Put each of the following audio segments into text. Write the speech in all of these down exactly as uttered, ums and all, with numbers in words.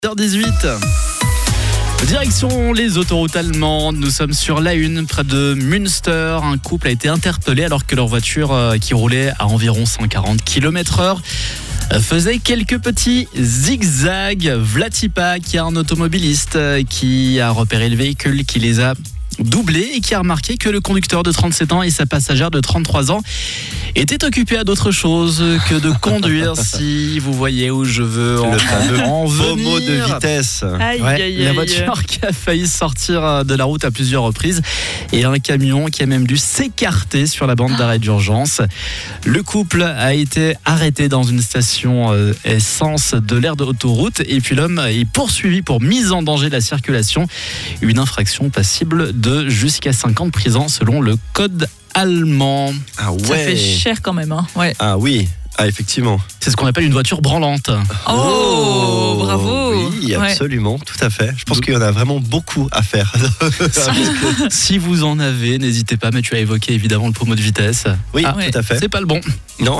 huit heures dix-huit. Direction les autoroutes allemandes, nous sommes sur l'A un près de Münster. Un couple a été interpellé alors que leur voiture euh, qui roulait à environ cent quarante kilomètres heure faisait quelques petits zigzags. Vlatipa, qui est un automobiliste euh, qui a repéré le véhicule, qui les a doublés et qui a remarqué que le conducteur de trente-sept ans et sa passagère de trente-trois ans étaient occupés à d'autres choses que de conduire. Si vous voyez où je veux en, le fameux en venir. Pommeau de vitesse. Aïe, Ouais, aïe, la aïe. voiture qui a failli sortir de la route à plusieurs reprises et un camion qui a même dû s'écarter sur la bande d'arrêt d'urgence. Le couple a été arrêté dans une station euh, essence de l'aire d'autoroute et puis l'homme est poursuivi pour mise en danger de la circulation. Une infraction passible de jusqu'à cinq ans de prison selon le code allemand. Ah ouais. Ça fait cher quand même. Hein. Ouais. Ah oui. Ah effectivement. C'est ce qu'on appelle une voiture branlante. Oh, bravo. Oui, Ouais. absolument, tout à fait. Je pense qu'il y en a vraiment beaucoup à faire. Si vous en avez, n'hésitez pas, mais tu as évoqué évidemment le pommeau de vitesse. Oui, Ah, ouais. tout à fait. C'est pas le bon. Non.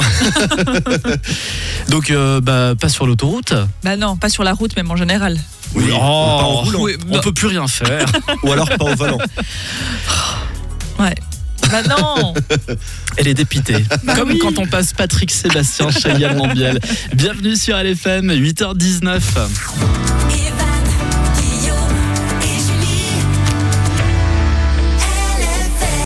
Donc, euh, bah, pas sur l'autoroute. Bah non, pas sur la route, même en général. Oui, Oh, pas en roulant. Oui, on non. peut plus rien faire. Ou alors pas au volant. Ouais. Bah non. Elle est dépitée. Comme oui. quand on passe Patrick Sébastien chez Yann Lambiel. Bienvenue sur L F M, huit heures dix-neuf.